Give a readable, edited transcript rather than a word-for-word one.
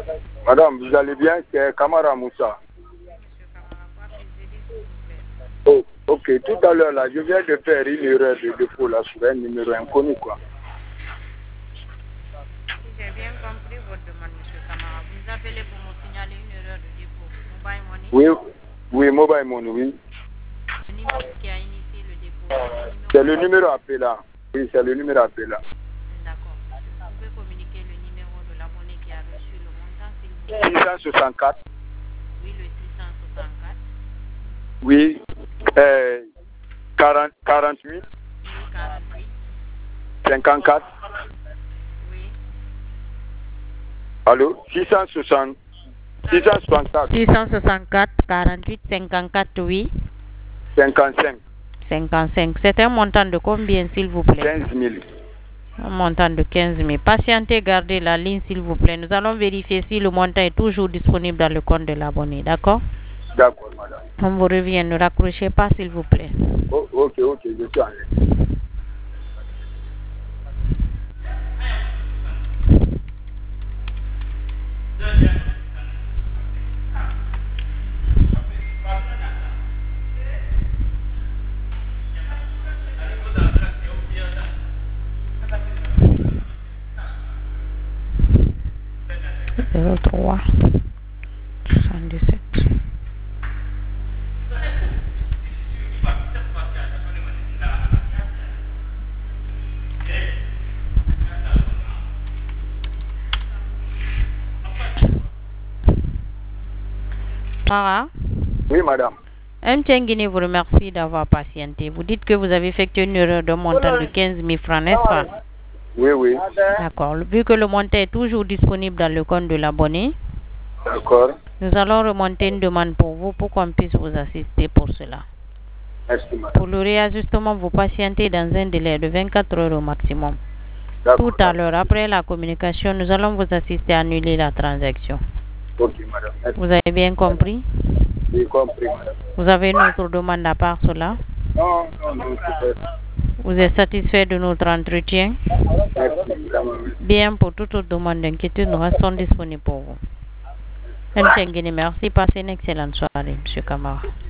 Madame, vous allez bien? C'est Kamara Moussa. Monsieur Kamara, quoi puis-je aider, s'il vous plaît? Oh, ok, tout à l'heure, là, je viens de faire une erreur de dépôt là, sur un numéro inconnu, quoi. Si j'ai bien compris votre demande, monsieur Kamara, vous nous appelez pour me signaler une erreur de dépôt. Mobile Money? Oui, Mobile Money, oui. Le numéro qui a initié le dépôt. C'est le numéro appelé là. Oui, c'est le numéro appelé là. D'accord, monsieur. Vous pouvez communiquer le numéro de l'abonné qui a reçu le montant, s'il vous plaît? 664. Oui, le 664. Oui. 48. Oui, 48. 54. Oui. Allô? 664. 664, 48, 54, oui. 55. 55. C'est un montant de combien, s'il vous plaît? 15 000. Un montant de 15 000. Patientez, gardez la ligne, s'il vous plaît. Nous allons vérifier si le montant est toujours disponible dans le compte de l'abonné. D'accord? D'accord, madame. On vous revient. Ne raccrochez pas, s'il vous plaît. Oh, ok, je suis en ligne. Zéro 3 77. Para, Oui, madame. M. Tchengini vous remercie d'avoir patienté. Vous dites que vous avez effectué une erreur de montant de 15 000 francs, n'est-ce pas? Oui. D'accord. Vu que le montant est toujours disponible dans le compte de l'abonné, D'accord. nous allons remonter une demande pour vous pour qu'on puisse vous assister pour cela. Merci, madame. Pour le réajustement, vous patientez dans un délai de 24 heures au maximum. Tout à l'heure, après la communication, nous allons vous assister à annuler la transaction. Ok, madame. Merci. Vous avez bien compris? J'ai compris, madame. Vous avez une autre demande à part cela? Non, c'est ça. Vous êtes satisfait de notre entretien? Merci, madame. Bien, pour toute autre demande d'inquiétude, nous restons disponibles pour vous. M. Tchengini, merci. Passez une excellente soirée, M. Kamara.